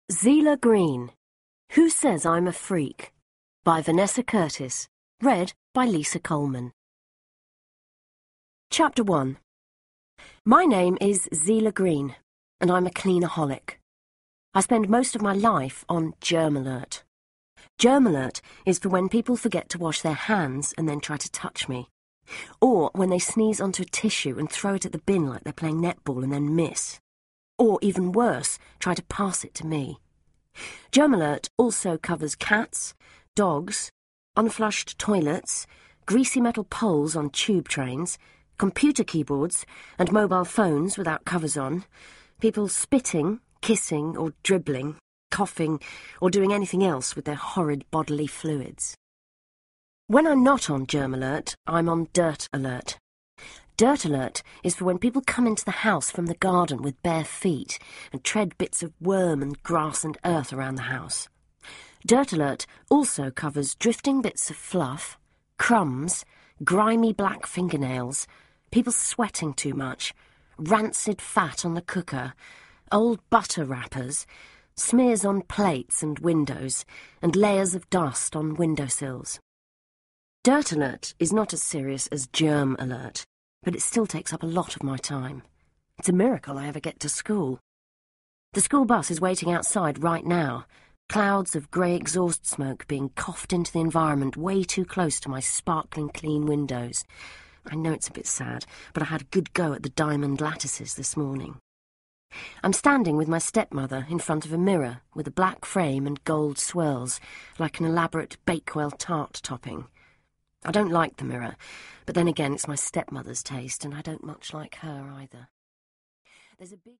Zela Green, Who Says I'm a Freak? By Vanessa Curtis, read by Lisa Coleman. Chapter 1. My name is Zela Green, and I'm a cleanaholic. I spend most of my life on Germ Alert. Germ Alert is for when people forget to wash their hands and then try to touch me, or when they sneeze onto a tissue and throw it at the bin like they're playing netball and then miss, or even worse, try to pass it to me. Germ Alert also covers cats, dogs, unflushed toilets, greasy metal poles on tube trains, computer keyboards and mobile phones without covers on, people spitting, kissing or dribbling, coughing or doing anything else with their horrid bodily fluids. When I'm not on Germ Alert, I'm on Dirt Alert. Dirt Alert is for when people come into the house from the garden with bare feet and tread bits of worm and grass and earth around the house. Dirt Alert also covers drifting bits of fluff, crumbs, grimy black fingernails, people sweating too much, rancid fat on the cooker, old butter wrappers, smears on plates and windows, and layers of dust on windowsills. Dirt Alert is not as serious as Germ Alert, but it still takes up a lot of my time. It's a miracle I ever get to school. The school bus is waiting outside right now, clouds of grey exhaust smoke being coughed into the environment way too close to my sparkling clean windows. I know it's a bit sad, but I had a good go at the diamond lattices this morning. I'm standing with my stepmother in front of a mirror with a black frame and gold swirls, like an elaborate Bakewell tart topping. I don't like the mirror, but then again it's my stepmother's taste and I don't much like her either. There's a big